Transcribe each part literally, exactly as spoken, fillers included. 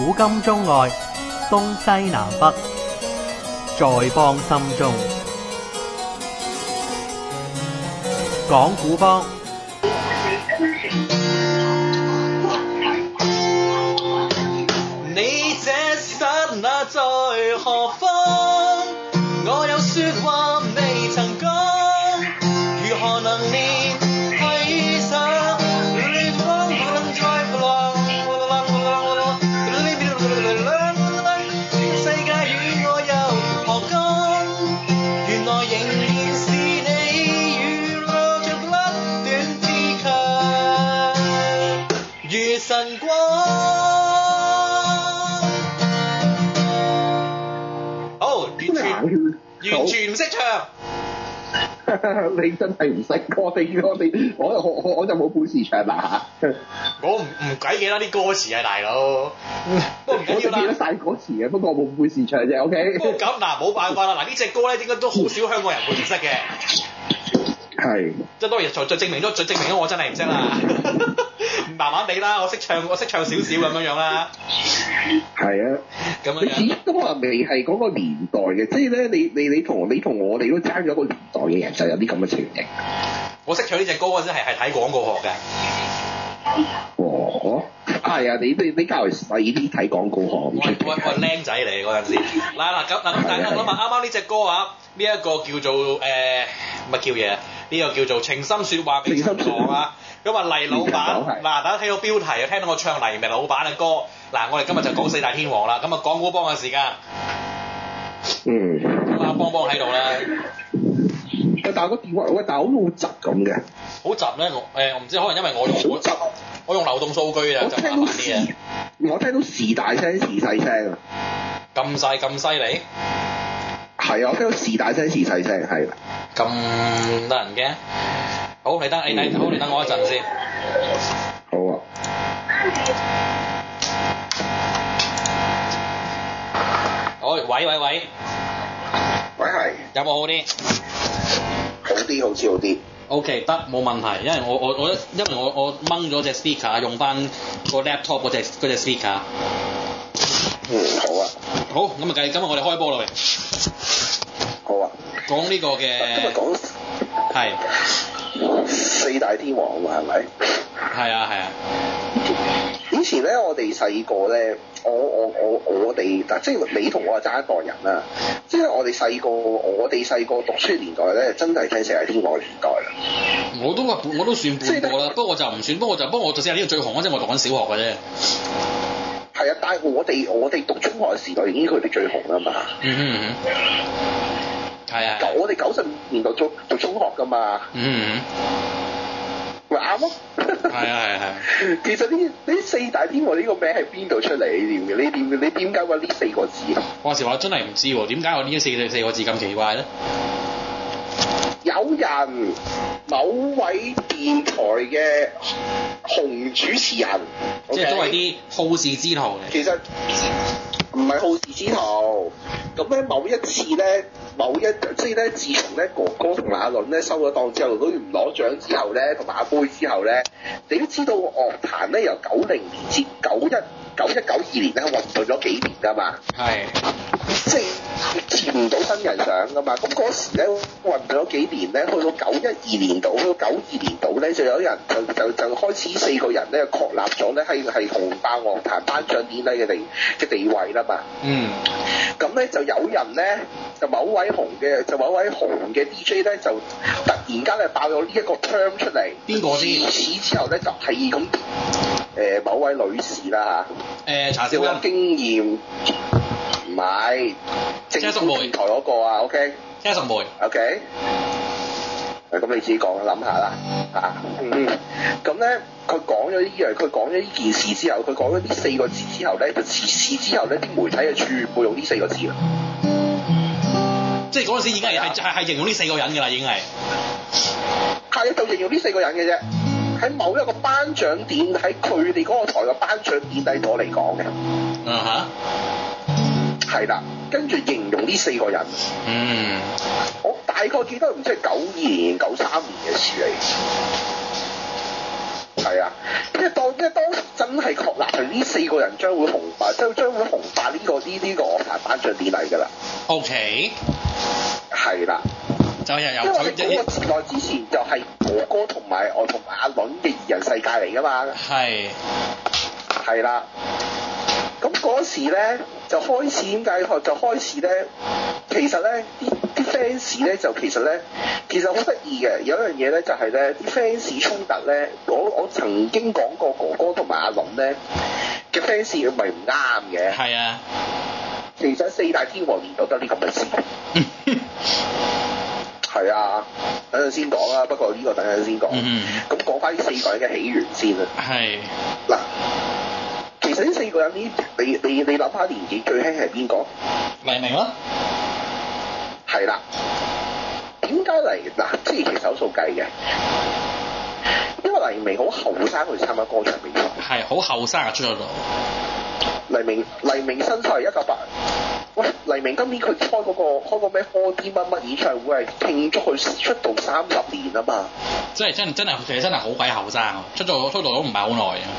古今中外，東西南北，在邦心中。講故邦。 你這剎那在何方？我有說話未曾講，如何能連繫上？世界與我又何干？原來仍然是你與我着不斷自強，如晨光。完全唔識唱， 你真係唔識，我哋我哋我我我我就冇本事唱啦嚇。 我唔唔鬼記得啲歌詞啊，大佬。不過唔緊要啦。 我記得晒歌詞嘅，不過我冇本事唱啫。O K。 不過咁嗱，冇辦法啦。嗱呢隻歌咧，應該都好少香港人會唔識嘅。 係。即係當然，就就證明咗，就證明咗我真係唔識啦。慢慢地啦，我識唱，我識唱少少咁樣樣啦。 係啊， 咁樣樣。 你始終都話未係嗰個年代嘅，即係咧，你你你同你同我哋都爭咗個年代嘅人，就有啲咁嘅情形。 我識唱呢隻歌嗰陣係係睇廣告學嘅。 哦，係啊，你你你較為細啲睇廣告學。我我我係僆仔嚟嗰陣時。嗱嗱咁嗱，大家諗下啱啱呢隻歌啊，呢一個叫做誒乜叫嘢？呢個叫做情深説話俾情講啊。咁啊黎老闆，嗱大家睇到標題啊，聽到我唱黎明老闆嘅歌，嗱我哋今日就講四大天王啦，咁啊講古邦嘅時間， 嗯， 咁啊邦邦喺度啦， 但係個電話喂，但係好似好窒咁嘅， 好窒咧，我誒我唔知，可能因為我用我我用流動數據啊，就麻煩啲嘢， 我聽到時大聲時細聲啊， 咁細咁犀利， 係啊，我聽到時大聲時細聲係啦， 咁得人驚。好，你等你等，好你等我一陣先。 好啊。 好，喂喂喂。 喂係。 有冇好啲？ 好啲，好似好啲。 O K， 得冇問題，因為我我我因為我我掹咗隻 speaker， 用翻個 laptop 嗰隻嗰隻 speaker。 嗯，好啊。 好，咁啊計，今日我哋開波啦喂。 好啊。 講呢個嘅。 今日講。 係。 四大天王啊嘛，係咪？ 係啊係啊。 以前咧，我哋細個咧，我我我我哋嗱，即係你同我係爭一代人啦。即係我哋細個，我哋細個讀書年代咧，真係聽四大天王嘅年代啦。 我都話，我都算半個啦，不過我就唔算，不過就不過我就只係呢個最紅嗰陣，我讀緊小學嘅啫。 係啊，但係我哋我哋讀中學嘅時代已經佢哋最紅啦嘛。 嗯哼嗯哼。係啊。 我哋九十年代讀讀中學㗎嘛。 嗯。 咪啱咯。 係啊係係。 其實呢呢四大天王呢個名係邊度出嚟？你點嘅？你點你點解揾呢四個字啊？ 話時話真係唔知喎，點解我呢四四個字咁奇怪咧？ 有人某位電台嘅紅主持人， 即係都係啲好事之徒嚟。 其實唔係好事之徒。咁咧某一次咧，某一即係咧，自從咧哥哥同阿倫咧收咗檔之後，攞完攞獎之後咧，同埋阿杯之後咧，你都知道樂壇咧由九零年至九一九一九二年咧混沌咗幾年㗎嘛。係。即係接唔到新人上㗎嘛。咁嗰時咧混沌咗幾年咧，去到九一二年度，去到九二年度咧，就有人就就就開始四個人咧確立咗咧係係紅爆樂壇頒獎典禮嘅地嘅地位啦嘛。嗯。咁咧就有人咧，就某位紅嘅，就某位紅嘅 D J 咧，就突然間咧爆咗呢一個 term 出嚟。邊個先？自此之後咧，就係咁誒某位女士啦嚇。誒查少有經驗，唔係政府電台嗰個啊 ，OK？車淑梅 ，OK？誒咁你自己講諗下啦嚇。嗯。咁咧，佢講咗呢樣，佢講咗呢件事之後，佢講咗呢四個字之後咧，就自此之後咧，啲媒體就全部用呢四個字啦。即係嗰陣時已經係係係係形容呢四個人㗎啦，已經係。係啊，就形容呢四個人嘅啫。喺某一個頒獎典，喺佢哋嗰個台嘅頒獎典禮度嚟講嘅。嗯嚇。係啦，跟住形容呢四個人。嗯。我大概記得唔知係九二年、九三年嘅事嚟。係啊，因為當因為當時真係確立佢呢四個人將會紅白，將將會紅白呢、這個呢呢、這個樂壇頒獎典禮㗎啦。 O K。 係啦。 就又有因為嗰個時代之前就係哥哥同埋我同埋阿倫嘅二人世界嚟㗎嘛。 係。 係啦。咁嗰時咧就開始點解就開始咧？其實咧啲啲 fans 咧就其實咧其實好得意嘅，有一樣嘢咧就係咧啲 fans 衝突咧，我我曾經講過哥哥同埋阿倫咧嘅 fans 佢咪唔啱嘅。 係啊。 其實四大天王年都得啲咁嘅事。係啊，等陣先講啦。不過呢個等陣先講。咁講翻呢四個人嘅起源先啦。係。嗱。其實呢四個人呢，你你你諗下年紀最輕係邊個？ 黎明咯。 係啦。點解嚟？嗱，即係其實有數計嘅，因為黎明好後生去參加歌唱比賽。係，好後生啊出咗道。黎明黎明身材係一九八。喂，黎明今年佢開嗰、嗰個開個咩 four D 乜乜演唱會係慶祝佢出道三十年啊嘛！ 真係真真係其實真係好鬼後生啊！出道出道都唔係好耐啊！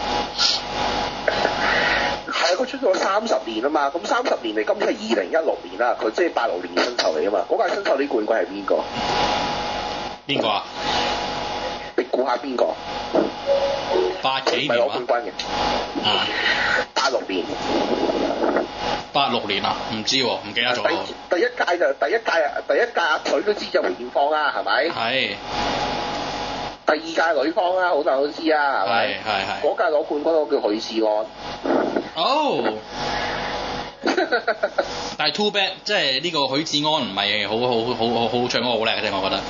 係啊，佢出咗三十年啊嘛！咁三十年嚟，今年係二零一六年啦，佢即係八六年新秀嚟啊嘛！嗰屆新秀呢冠軍係邊個？邊個啊？你估下邊個？八幾年啊？唔係攞冠軍嘅。啊！八六年。八六年啊？唔知喎，唔記得咗。第第一屆就第一屆啊，第一屆阿腿都知就梅艷芳啦，係咪？係。第二屆女方啦，好多人都知啊，係咪？係係係。嗰屆攞冠軍嗰個叫許志安。哦。 但係 too bad，即係呢個許志安唔係好好好好好唱歌好叻嘅啫，我覺得。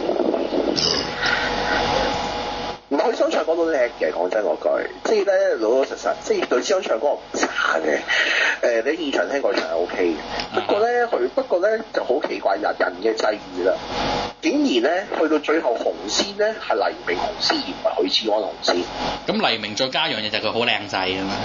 唔係許志安唱歌都叻嘅，講真嗰句，即係咧老老實實，即係許志安唱歌唔差嘅。誒、呃，你現場聽過場係 O K 嘅。不過咧，佢不過咧就好奇怪，人人嘅際遇啦。竟然咧去到最後紅線咧係黎明紅線，而唔係許志安紅線。咁黎明再加樣嘢就係佢好靚仔啊嘛。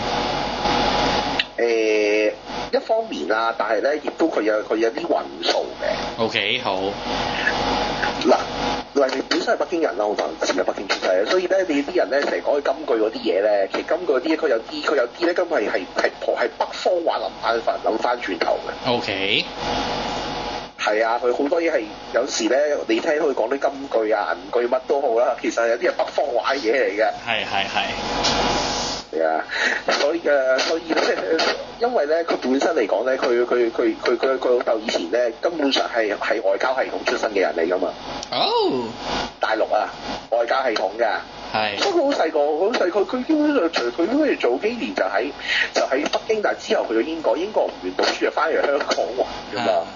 誒，一方面啊，但係咧亦都佢有佢有啲運數嘅。O K， 好。嗱，黎明本身係北京人啦，好多人知係北京出世，所以咧你啲人咧成日講佢金句嗰啲嘢咧，其實金句嗰啲佢有啲佢有啲咧根本係係係係北方話諗翻翻諗翻轉頭嘅。O K。係啊，佢好多嘢係有時咧，你聽佢講啲金句啊、銀句乜都好啦，其實有啲係北方話嘢嚟嘅。係係係。係啊，所以嘅，所以咧，因為咧，佢本身嚟講咧，佢佢佢佢佢佢老豆以前咧，根本上係係外交系統出身嘅人嚟㗎嘛。哦。Oh. 大陸啊，外交系統㗎。係。不過好細個，好細個，佢基本上除佢嗰時早幾年就喺就喺北京，但係之後去咗英國，英國唔完讀書就翻嚟香港玩㗎嘛。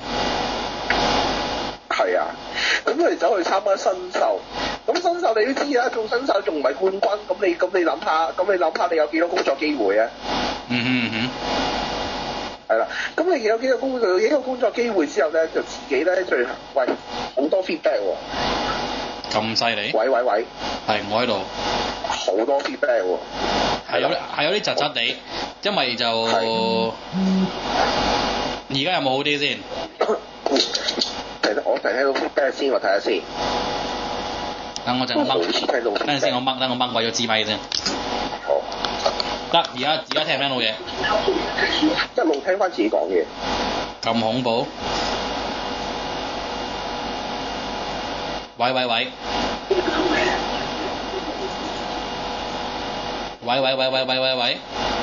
係啊，咁佢哋走去參加新秀，咁新秀你都知啦，做新秀仲唔係冠軍，咁你咁你諗下，咁你諗下你有幾多工作機會啊？嗯哼嗯哼，係啦，咁你有幾個工作幾個工作機會之後咧，就自己咧最喂好多 feedback 喎。咁犀利？喂喂喂，係我喺度。好多 feedback 喎。係有係有啲窒窒地，因為就而家有冇好啲先？我睇睇到 feedback 先，我睇下先。等我陣，我掹。等陣先，我掹，等我掹鬼咗支咪先。好。得，而家而家聽唔聽到嘢？一路聽翻自己講嘢。咁恐怖？喂喂喂！喂喂喂喂喂喂喂！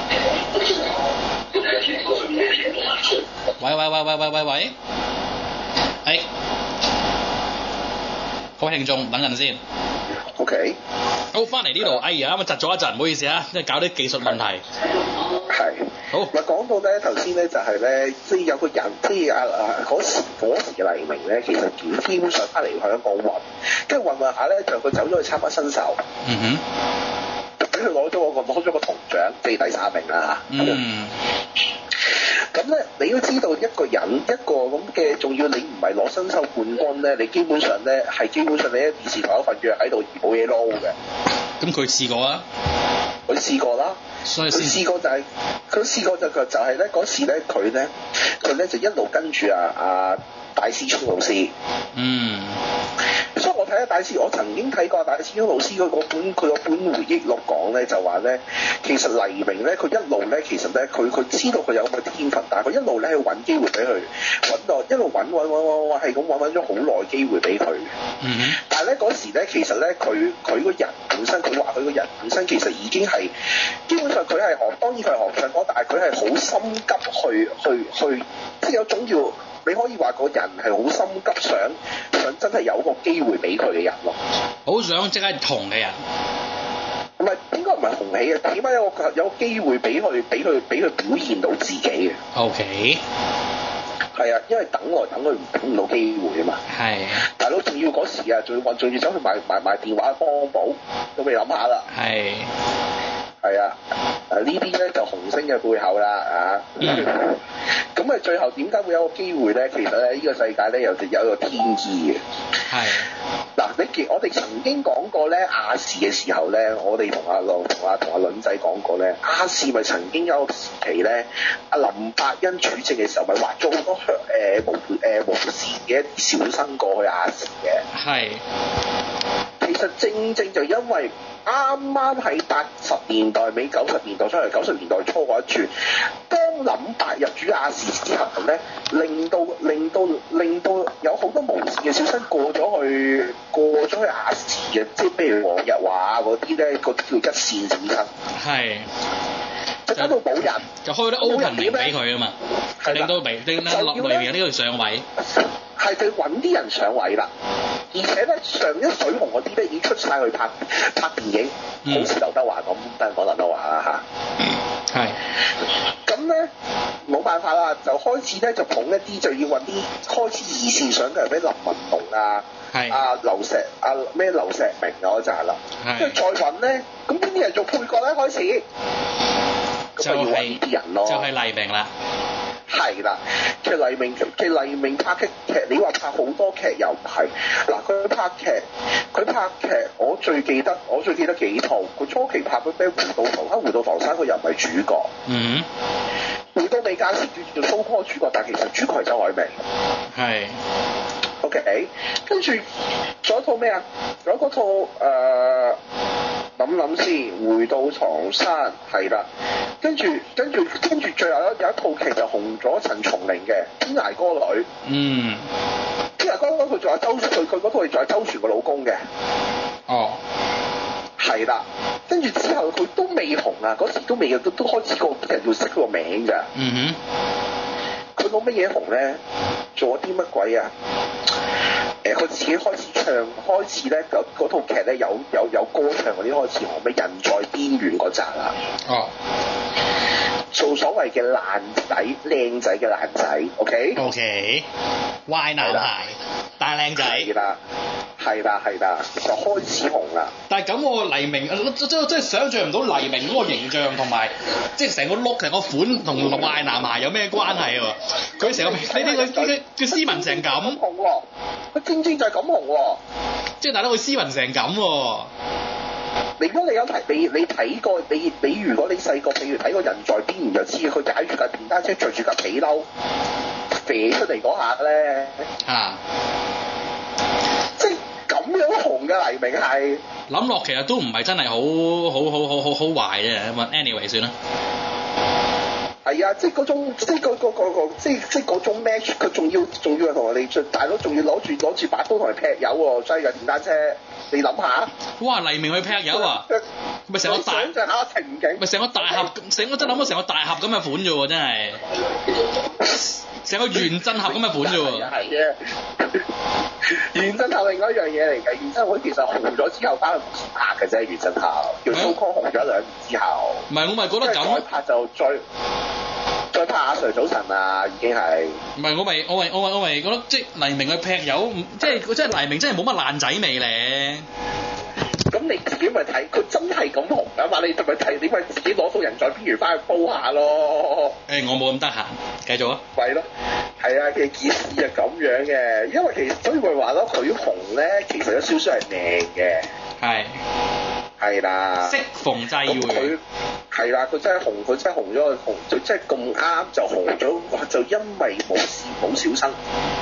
喂喂喂喂喂喂喂！誒，各位聽眾，等陣先。OK。好，翻嚟呢度，哎呀，啱啱窒咗一陣，唔好意思啊，即係搞啲技術問題。係。好。嗱，講到咧頭先咧就係咧，即係有個人，即係啊啊嗰時嗰時嘅黎明咧，其實基本上翻嚟香港混，跟住混混下咧就佢走咗去參加新秀。嗯哼。俾佢攞咗個攞咗個銅獎，即係第三名啦。嗯。咁咧，你都知道一個人一個咁嘅，仲要你唔係攞新秀冠軍咧，你基本上咧係基本上你喺電視台有份約喺度而冇嘢撈嘅。咁佢試過啊？佢試過啦，所以佢試過就係、是、佢試過就就係咧嗰時咧佢咧佢咧就一路跟住啊啊大師聰老師。嗯。所以我我睇下大師，我曾經睇過大師兄老師佢嗰本佢嗰本回憶錄講咧，就話咧，其實黎明咧，佢一路咧，其實咧，佢佢知道佢有咁嘅天分，但係佢一路咧去揾機會俾佢揾到，一路揾揾揾揾揾，係咁揾揾咗好耐機會俾佢。 嗯哼。 但係咧嗰時咧，其實咧，佢佢個人本身，佢話佢個人本身其實已經係基本上佢係學，當然佢係學唱歌，但係佢係好心急去去去，即係有種叫。你可以話個人係好心急想，想想真係有個機會俾佢嘅人咯。 好想即刻紅嘅人。 唔係，應該唔係紅起嘅，起碼有個有個機會俾佢，俾佢俾佢表現到自己嘅。 O K。 係啊，因為等來等佢等唔到機會啊嘛。係。大佬仲要嗰時啊，仲要仲要走去買買買電話幫補，都未諗下啦。係。係啊，誒呢啲咧就紅星嘅背後啦，啊，咁啊、嗯、最後點解會有個機會咧？其實咧呢、這個世界咧有有一個天意嘅。係。嗱，你記我哋曾經講過咧亞視嘅時候咧，我哋同阿樂同阿同阿倫仔講過咧，亞視咪曾經有個時期咧，阿林百欣主政嘅時候咪畫咗好多香誒無誒無線嘅一啲小生過去亞視嘅。係。其實正正就因為啱啱喺八十年代尾九十年代出嚟，九十年代初嗰一轉，當林白入主亞視之後咧，令到令到令到有好多無線嘅小生過咗去過咗去亞視嘅，即係譬如黃日華嗰啲咧，嗰啲叫一線小生。係。就搞到冇人， 就開咗 opening 俾佢啊嘛，令到微令到落裏面呢個上位。 係佢揾啲人上位啦，而且咧上一水紅嗰啲咧已經出晒去拍拍電影，嗯、好似劉德華咁，等陣講劉德華啦嚇。係。咁咧冇辦法啦，就開始咧就捧一啲就要揾啲開始二線上嘅人，咩林文龍啊，係啊劉石啊咩劉石明嗰扎啦，跟住再揾咧，咁邊啲人做配角咧開始？ 就係、是、 呢啲人咯， 就係黎明啦。 係啦，其實黎明其實黎明拍劇劇，你話拍好多劇又唔係。嗱，佢拍劇，佢拍劇，我最記得，我最記得幾套。佢初期拍嗰咩《回到唐山》，《回到唐山》佢又唔係主角。嗯。回到美加時叫做蘇科主角，但係其實主角係周海媚。係。OK，跟住仲有一套咩啊？仲有嗰套誒。諗諗先，回到唐山係啦，跟住跟住跟住最後有有一套劇就紅咗，陳松伶嘅《天涯歌女》。嗯。天涯歌女佢仲有周佢佢嗰套係仲有周旋個老公嘅。哦。係啦，跟住之後佢都未紅啊，嗰時都未都都開始個啲人要識佢個名㗎。嗯哼。佢攞乜嘢紅咧？做咗啲乜鬼啊？誒，佢自己開始唱，開始咧嗰套劇咧有有有歌唱嗰啲開始紅，咩人在邊緣嗰扎啦。哦。做所謂嘅爛仔，靚仔嘅爛仔 ，OK？OK。Okay? Okay. 壞男孩，大靚仔。 係啦，係啦，係啦，就開始紅啦。 但係咁喎，黎明，即即即係想像唔到黎明嗰個形象同埋，即係成個 look 成個款同壞男孩有咩關係喎？佢成個呢啲佢佢佢斯文成咁。 紅喎，佢正正就係咁紅喎。 即係大佬佢斯文成咁喎。 如果你有睇你你睇過你你如果你細個譬如睇過人在邊緣就知佢踩住架電單車着住架皮褸飛出嚟嗰下咧啊，即係咁樣紅嘅黎明係諗落其實都唔係真係好好好好好好壞嘅，咁 anyway 算啦。 係啊，即係嗰種即係嗰嗰嗰個即係即係嗰種 match，佢仲要仲要係同人哋大佬仲要攞住攞住把刀同人劈友喎，揸架電單車。你諗下， 哇！黎明去劈友啊，咪成個大， 想像下情景， 咪成個大盒，成個真諗到成個大盒咁嘅款啫喎，真係，成個原振俠咁嘅款啫喎。係嘅，原振俠另外一樣嘢嚟嘅，原振俠其實紅咗之後翻去拍嘅啫，原振俠叫蘇康紅咗兩年之後。 唔係，我咪覺得咁。 再拍就再再拍阿 Sir 早晨啊，已經係。 唔係，我咪我咪我咪我咪覺得即係黎明去劈友，即係即係黎明真係冇乜爛仔味咧。 咁你自己咪睇，佢真係咁紅啊嘛！你咪睇，你咪自己攞套人在邊緣翻去煲下咯。 誒、欸，我冇咁得閒，繼續啊。 係咯，係啊，嘅件事係咁樣嘅，因為其實所以咪話咯，佢紅咧，其實有少少係命嘅。係。係啦。適逢際會。佢係啦，佢真係紅，佢真係紅咗，紅就真係咁啱就紅咗，就因為冇事冇小生。而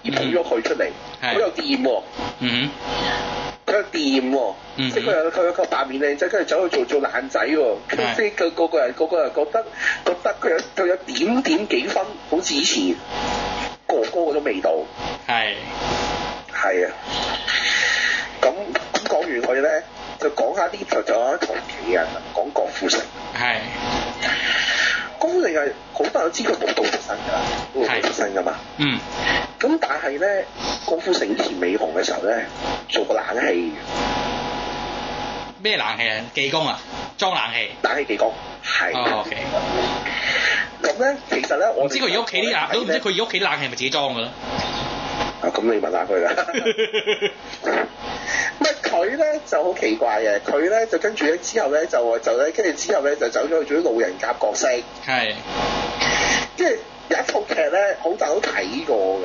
捧咗佢出嚟，佢又掂喎。 嗯佢又掂喎，即係佢有佢有個扮面靚仔，跟住走去做做爛仔喎，即係佢個個人個個人覺得覺得佢有佢有點點幾分，好似以前哥哥嗰種味道。 係。 係啊。咁咁講完佢咧，就講下啲就就有同期人講郭富城。 係。 郭富城係好多人都知佢冇道出身㗎啦，冇道出身㗎嘛。 嗯。 咁但係咧，郭富城以前未紅嘅時候咧，做過冷氣。 咩冷氣啊？技工啊？裝冷氣。 冷氣技工。係。 哦 OK。 咁咧，其實咧，我唔知佢而家屋企啲冷，都唔知佢而家屋企啲冷氣係咪自己裝㗎啦？ 啊，咁你問下佢啦。唔係佢咧就好奇怪嘅，佢咧就跟住咧之後咧就就咧跟住之後咧就走咗去做啲路人甲角色。 係。 跟住有一套劇咧，好多人都睇過嘅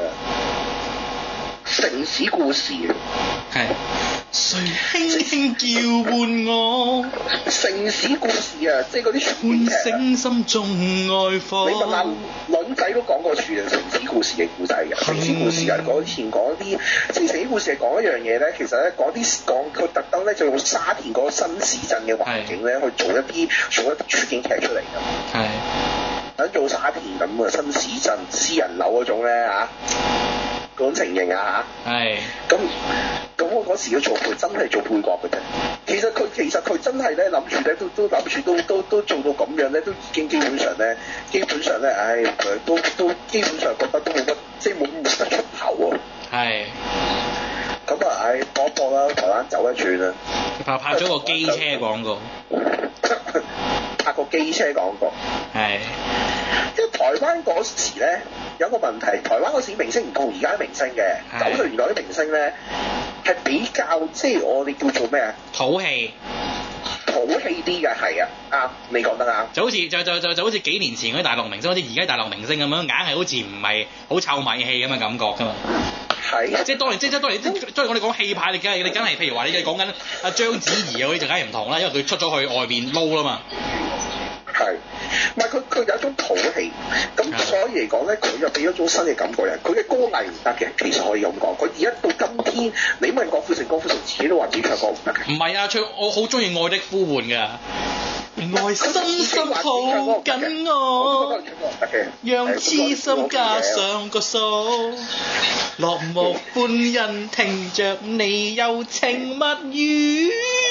《城市故事》。 係。誰輕輕叫喚我？ 城市故事啊，即係嗰啲喚醒心中愛火。 你問下卵仔都講過處啊，城市故事嘅故仔嘅。城市故事係講以前講啲，即係城市故事係講一樣嘢咧，其實咧講啲講佢特登咧就用沙田嗰個新市鎮嘅環境咧去做一啲做一啲處境劇出嚟㗎。係。等做沙田咁嘅新市鎮私人樓嗰種咧嚇。嗰種情形啊嚇，係咁咁我嗰時要做配真係做配角嘅啫。其實佢其實佢真係咧諗住咧都都諗住都都都做到咁樣咧，都已經基本上咧基本上咧，唉佢都都基本上覺得都冇乜即係冇冇得出口喎。係。咁啊唉搏一搏啦，台灣走一轉啦。 拍拍咗個機車廣告。 拍個機車廣告。係。因為台灣嗰時咧有個問題，台灣嗰時明星唔同而家啲明星嘅，九十年代啲明星咧係比較即係我哋叫做咩啊？土氣，土氣啲嘅係啊，啱，你講得啱。就好似就就就就好似幾年前嗰啲大陸明星，好似而家大陸明星咁樣，硬係好似唔係好臭米氣咁嘅感覺㗎嘛。係。即係當年，即係當年，即係當年我哋講氣派，你梗係你梗係，譬如話你講緊阿章子怡啊嗰啲就梗係唔同啦，因為佢出咗去外邊撈啦嘛。係，唔係佢佢有一種土氣，咁所以嚟講咧，佢又俾咗種新嘅感覺人。佢嘅歌藝唔得嘅，其實可以咁講。佢而家到今天，你問郭富城，郭富城自己都話自己唱歌唔得嘅。唔係啊，唱我好中意《愛的呼喚》㗎。愛深深抱緊我，讓痴心加上個數，落幕歡欣聽着你柔情蜜語。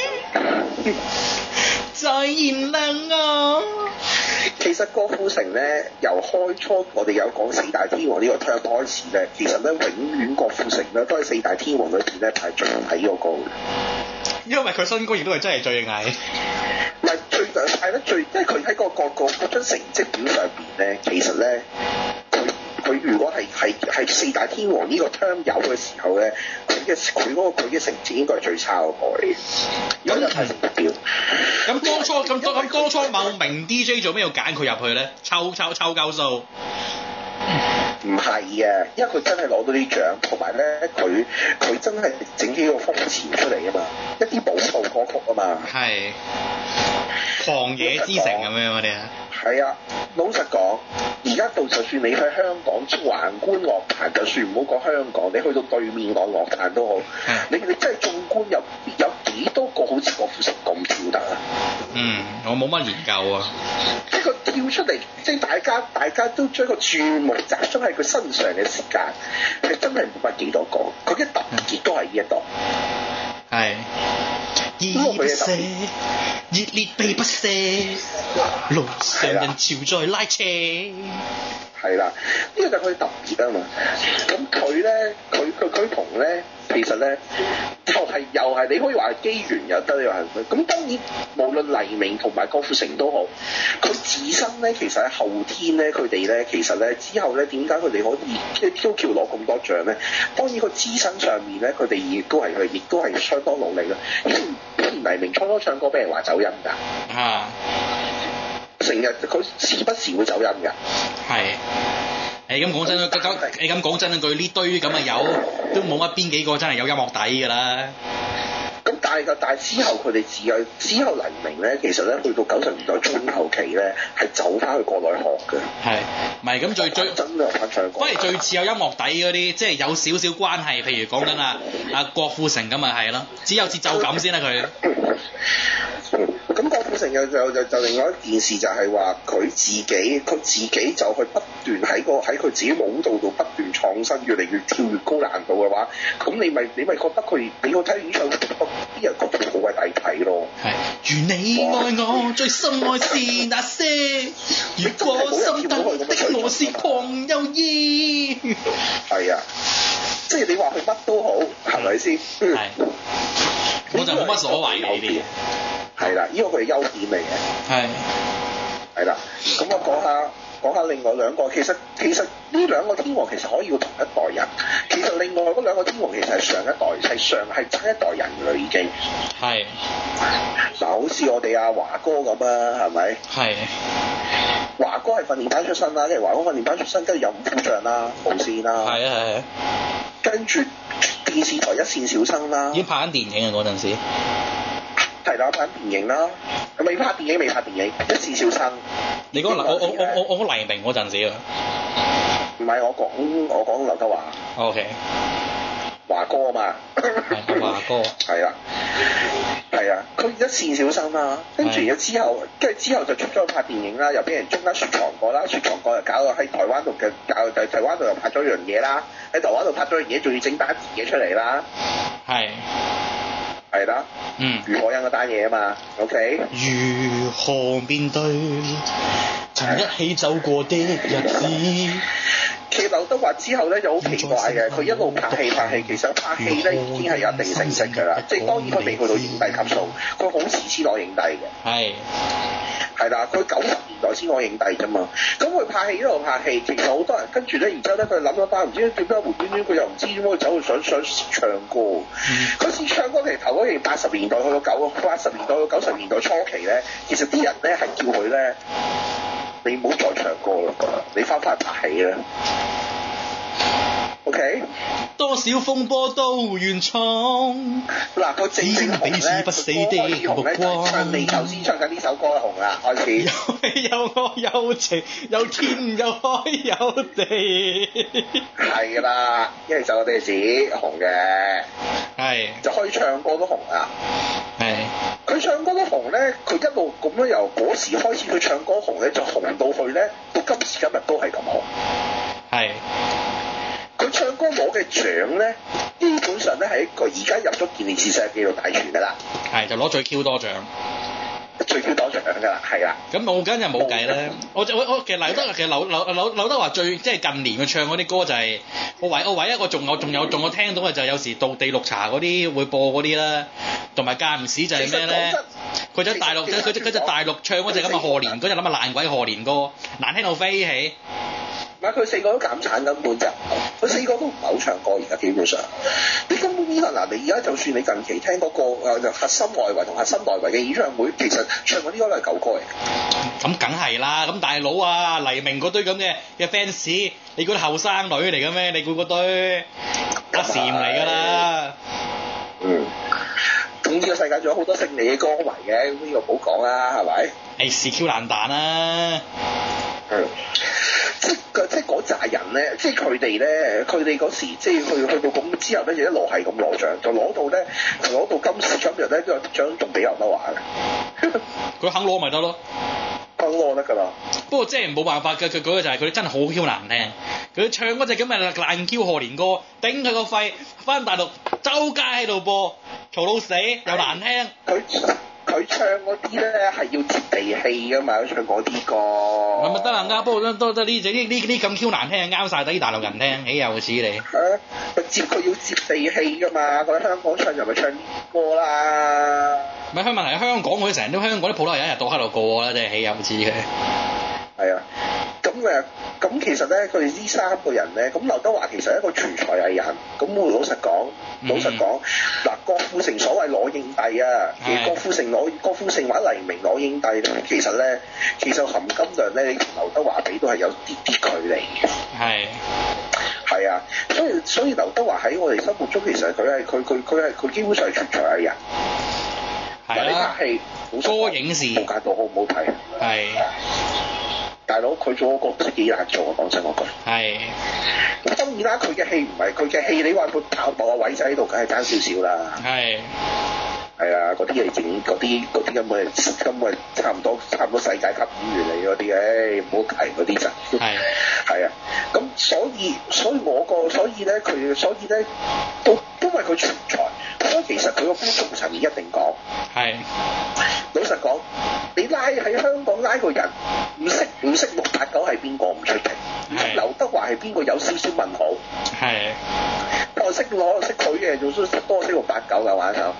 再燃亮我。其實郭富城咧，由開初我哋有講四大天王呢個 term 開始咧，其實咧永遠郭富城咧都係四大天王裏邊咧排最矮嗰個嘅。因為佢身高亦都係真係最矮。唔係最係咧最，因為佢喺個個個嗰張成績表上邊咧，其實咧佢佢如果係係係四大天王呢個 term 有嘅時候咧，佢嘅佢嗰個佢嘅成績應該係最差嗰個嚟。咁就睇成績表。咁當初咁咁當初某名 D J 做咩要揀佢入去咧？抽抽抽夠數。唔係嘅，因為佢真係攞到啲獎，同埋咧佢佢真係整幾個風潮出嚟啊嘛，一啲舞蹈歌曲啊嘛。係。狂野之城咁樣嗰啲啊。係啊，老實講，而家到就算你喺香港橫觀樂壇，就算唔好講香港，你去到對面朗樂壇都好，你你真係縱觀有有幾多個好似郭富城咁跳得啊？嗯，我冇乜研究啊。即係佢跳出嚟，即係大家大家都將個注目集中喺佢身上嘅時間，係真係冇乜幾多個。佢嘅特別都係呢一度。係。熱熱烈被不捨，路上人潮在拉車。係啦，呢個就係佢特別啊嘛。咁佢咧，佢佢佢同咧，其實咧又係又係你可以話係機緣又得，又係佢。咁當然無論黎明同埋郭富城都好，佢自身咧其實喺後天咧，佢哋咧其實咧之後咧點解佢哋可以即係跳橋攞咁多獎咧？當然個資身上面咧，佢哋亦都係佢亦都係相當努力啦。以前以前黎明初初唱歌俾人話走音㗎。啊！成日佢時不時會走音㗎。係。誒咁講真啦，咁你咁講真啦，佢呢堆咁嘅友都冇乜邊幾個真係有音樂底㗎啦。咁但但係個但係之後佢哋自有之後黎明咧，其實咧去到九十年代中後期咧，係走翻去國內學嘅。 係，唔係咁最最真係翻唱歌。 反而最似有音樂底嗰啲，即係有少少關係，譬如講緊啊啊郭富城咁咪係咯，只有節奏感先啦佢。 咁郭富城又就就就另外一件事就係話佢自己佢自己就去不斷喺個喺佢自己舞蹈度不斷創新，越嚟越跳越高難度嘅話，咁你咪你咪覺得佢你去睇演唱會啲人覺得佢好鬼抵睇咯。係。 如你愛我，最深愛是那些，如果心底的我是狂有意。 係啊，即係你話佢乜都好，係咪先？ 係。我就冇乜所謂呢啲。 係啦，呢個佢係優點嚟嘅。係。係啦，咁我講下講下另外兩個，其實其實呢兩個天王其實可以要同一代人，其實另外嗰兩個天王其實係上一代，係上係爭一代人㗎啦已經。係。嗱，好似我哋阿華哥咁啊，係咪？係。華哥係訓練班出身啦，跟住華哥訓練班出身，跟住有五虎將啦、無線啦。係啊係啊。跟住電視台一線小生啦。已經拍緊電影啊嗰陣時。係啦，拍電影啦，未拍電影，未拍電影，一線小生。你講我我我我我講黎明嗰陣時啊？唔係，我講我講劉德華。O K。華哥啊嘛。係華哥。係啦。係啊，佢一線小生啦，跟住然之後，跟住之後就出咗去拍電影啦，又俾人中間雪藏過啦，雪藏過又搞到喺台灣度嘅，搞喺台灣度又拍咗樣嘢啦，喺台灣度拍咗樣嘢，仲要整單嘢出嚟啦。係。係啦，嗯，余可欣嗰單嘢啊嘛 ，OK。如何面對曾一起走過的日子？其實劉德華之後咧就好奇怪嘅，佢一路拍戲拍戲，其實拍戲咧已經係有一定成績㗎啦，即係當然佢未去到影帝級數，佢好遲先攞影帝嘅。係。係啦，佢九十年代先攞影帝啫嘛。咁佢拍戲一路拍戲，其實好多人跟住咧，然之後咧佢諗咗翻，唔知點解無端端佢又唔知點解走去想想唱歌。佢試、嗯、唱歌嚟頭嗰年八十年代去到九八十年代到九十年代初期咧，其實啲人咧係叫佢咧，你唔好再唱歌啦，你翻返去拍戲啦。OK， 多少風波都原創。嗱，佢正正紅咧，不死的目光。唱你頭先唱緊呢首歌紅啦，開始。有有我有情，有天有海有地。係啦，因為就我哋自己紅嘅。係。就可以唱歌都紅啊。係。佢唱歌都紅咧，佢一路咁樣由嗰時開始，佢唱歌紅咧，就紅到去咧，到今時今日都係咁紅。係。佢唱歌攞嘅獎咧，基本上咧係一個而家入咗健力士世界紀錄大全㗎啦。係就攞最 Q 多獎，最 Q 多獎㗎啦，係啦。咁我梗係冇計啦。我我我其實劉德其實劉劉劉劉德華最即係近年佢唱嗰啲歌就係、是、我唯我唯一個仲有仲有仲有聽到嘅就係有時道地綠茶嗰啲會播嗰啲啦，同埋間唔時就係咩咧？佢喺大陸佢佢佢喺大陸唱嗰隻咁嘅賀年嗰隻諗下爛鬼賀年歌，難聽到飛起。唔係佢四個都減產根本就，佢四個都唔係好唱歌而家基本上。你根本依家嗱，你而家就算你近期聽嗰、那個誒、呃、核心外圍同核心內圍嘅演唱會，其實唱嗰啲歌都係舊歌嚟嘅。咁梗係啦，咁大佬啊，黎明嗰堆咁嘅嘅 fans，你估啲後生女嚟嘅咩？你估嗰堆阿禪嚟㗎啦。嗯。咁呢個世界仲有好多勝利嘅歌迷嘅，咁呢個唔好講啦，係咪？誒是 Q 爛蛋啦。嗯。即係即係嗰扎人咧，即係佢哋咧，佢哋嗰時即係去去到咁之後咧，就一路係咁攞獎，就攞到咧，就攞到今時今日咧，呢個獎仲俾劉德華嘅。佢肯攞咪得咯？肯攞得㗎啦。不過即係冇辦法嘅，佢嗰個就係佢真係好 Q 難聽。佢唱嗰隻咁嘅爛 Q 賀年歌，頂佢個肺，翻大陸周街喺度播，嘈到死又難聽。佢佢唱嗰啲咧係要接地氣㗎嘛，佢唱嗰啲歌。係咪得啦？啱，不過都都都呢隻呢呢呢咁 Q 難聽，啱晒啲大陸人聽，豈有此理？係啊，接佢要接地氣㗎嘛，佢喺香港唱就咪唱呢歌啦。唔係，佢問題係香港佢成日都香港啲鋪頭人一日到黑度過啦，真係豈有此理？係啊，咁誒，咁其實咧，佢哋呢三個人咧，咁劉德華其實係一個全才藝人，咁我老實講，老實講，嗱、嗯，郭富城所謂攞影帝啊，其實郭富城攞郭富城或者黎明攞影帝咧，其實咧，其實含金量咧，你同劉德華比都係有啲啲距離嘅。係。係啊，所以所以劉德華喺我哋心目中其實佢係佢佢佢係佢基本上係全才藝人。 係嗱，呢啦拍戲歌影視無間道好唔好睇？ 係大佬佢做嗰個都幾難做啊！講真嗰句。 係咁當然啦，佢嘅戲唔係佢嘅戲，你話佢跑步啊位仔喺度，梗係爭少少啦。 係係啊，嗰啲嘢整嗰啲嗰啲根本係根本係差唔多差唔多世界級演員嚟嗰啲，唉唔好提嗰啲就係係啊。咁所以所以我個所以咧佢所以咧都因為佢存在，所以其實佢個觀眾層面一定講。 係老實講，你拉喺香港拉個人唔識唔識六八九係邊個唔出奇，唔識劉德華係邊個有少少問號。 係我識我識佢嘅，仲識多識六八九嘅玩手。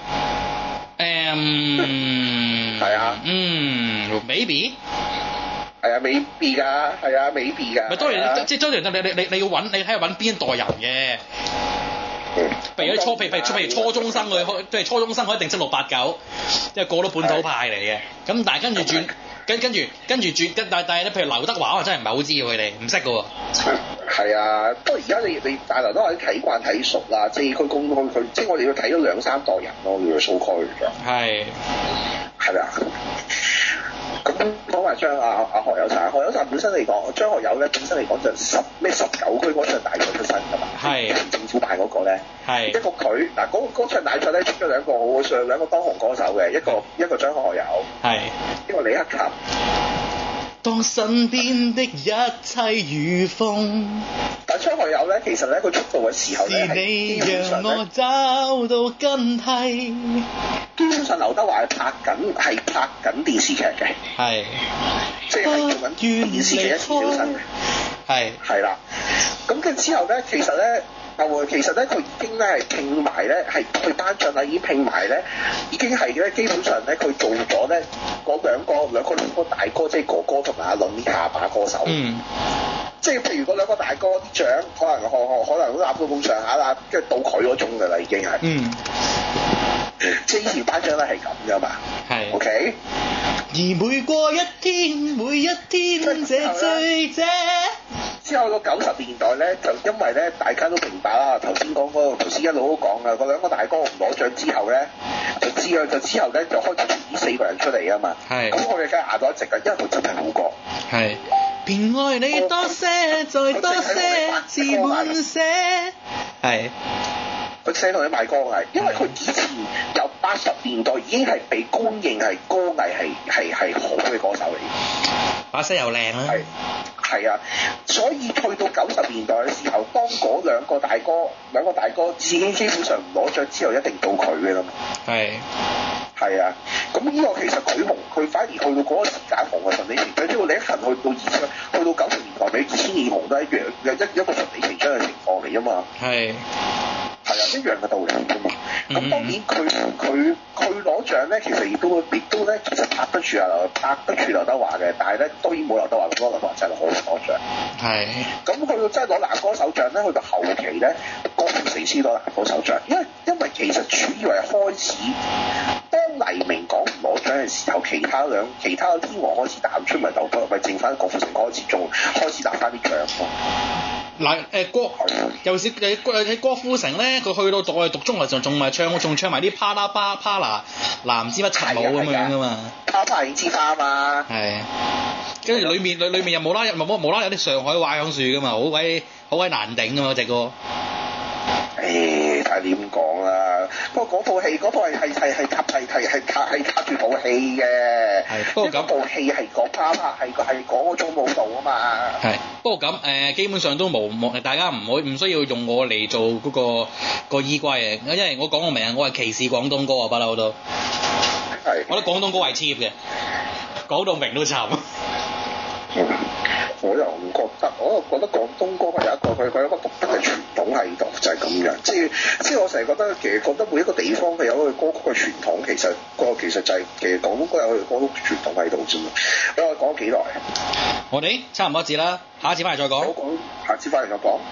誒係啊嗯 maybe 係啊，未必㗎，係啊，未必㗎。 咪當然即係當然你你你你要揾你睇下揾邊一代人嘅。 嗯， 譬如啲初，譬如譬如初中生佢，譬如初中生佢一定識六八九，因為個都本土派嚟嘅。咁但係跟住轉，跟跟住跟住轉，跟但但係咧，譬如劉德華我真係唔係好知佢哋，唔識嘅喎。 係啊，不過而家你你大劉德華睇慣睇熟啦，即係佢公佢佢，即係我哋要睇咗兩三代人咯，叫做數區㗎。 係係啊。咁講埋張阿阿何有澤，何有澤本身嚟講，張學友咧本身嚟講就十咩十九區嗰場大賽出身㗎嘛， 係政府辦嗰個咧， 係一個佢嗱嗰嗰場大賽咧出咗兩個好上兩個當紅歌手嘅，一個一個張學友， 係一個李克勤。 當身邊的一切如風， 但張學友咧，其實咧佢出道嘅時候咧係基本上咧， 找到根蒂。 基本上劉德華係拍緊係拍緊電視劇嘅， 係即係係做緊電視劇一次小生嘅， 係係啦。咁跟之後咧，其實咧。啊！其實咧，佢已經咧係拼埋咧，係佢頒獎啦，已經拼埋咧，已經係咧，基本上咧，佢做咗咧嗰兩個兩個兩個大哥，即係哥哥同埋阿倫呢下把歌手。嗯。即係譬如嗰兩個大哥啲獎，可能可可可能都攬到咁上下啦，跟住到佢嗰種㗎啦，已經係。嗯。即係以前頒獎咧係咁㗎嘛。係。O K。而每過一天，每一天這醉者。之後到九十年代咧，就因為咧大家都明白啦，頭先講嗰個頭先一路都講啊，嗰兩個大哥唔攞獎之後咧，就知啦，就之後咧就開始呢四個人出嚟啊嘛。係。咁我哋梗係壓咗一直㗎，因為佢真係好歌。係。便愛你多些，再多些，自滿些。係。佢寫同你賣歌藝，因為佢以前由八十年代已經係被公認係歌藝係係係好嘅歌手嚟嘅，把聲又靚啦。係係啊，所以去到九十年代嘅時候，當嗰兩個大哥兩個大哥已經基本上唔攞獎之後，一定到佢嘅啦嘛。係係啊，咁呢個其實佢紅，佢反而去到嗰個時間紅嘅順理成章，即係你一行去到二千，去到九十年代比二千年紅都一樣，一一個順理成章嘅情況嚟啊嘛。係。係啊，一樣嘅道理啫嘛。咁、嗯、當然佢佢佢攞獎咧，其實亦都亦都咧，其實拍得住啊，拍得住劉德華嘅，但係咧當然冇劉德華咁多，劉德華真係好攞獎。係。咁去到真係攞男歌手獎咧，去到後期咧，郭富城先攞男歌手獎，因為因為其實主要係開始，當黎明講唔攞獎嘅時候，其他兩其他天王開始淡出，咪劉德咪剩翻郭富城開始仲開始拿翻啲獎咯。嗱誒郭，尤其是誒誒郭富城咧，佢去到再讀中學仲仲咪唱仲唱埋啲啪啦啪啪啦嗱唔知乜柒舞咁樣噶嘛，啪啪影之花啊嘛，係，跟住裡面裡裡面又冇啦冇冇啦有啲上海話響樹噶嘛，好鬼好鬼難頂噶嘛隻歌。誒，睇點講啦？不過嗰套戲嗰套係係係係夾係係係夾係夾住部戲嘅。係。不過咁部戲係講啪啪係係講嗰種舞蹈啊嘛。係。不過咁誒、呃，基本上都冇冇，大家唔可唔需要用我嚟做嗰、嗰個個依歸嘅，因為我講個名，我係歧視廣東歌啊，不嬲都。係。我覺得廣東歌係 cheap 嘅，講到明都慘。嗯，我又唔覺得，我又覺得廣東歌係有一個佢佢有一個獨特嘅傳統喺度，就係、是、咁樣。即係即係我成日覺得其實覺得每一個地方佢有佢歌曲嘅傳統，其實個其實就係、是、其實廣東歌有佢歌曲傳統喺度啫嘛。咁我講咗幾耐？我哋差唔多一節啦，下一節翻嚟再講。好講，下次翻嚟再講。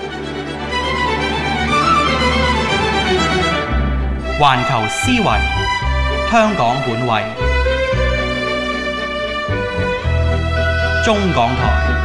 環球思維，香港本位，中港台。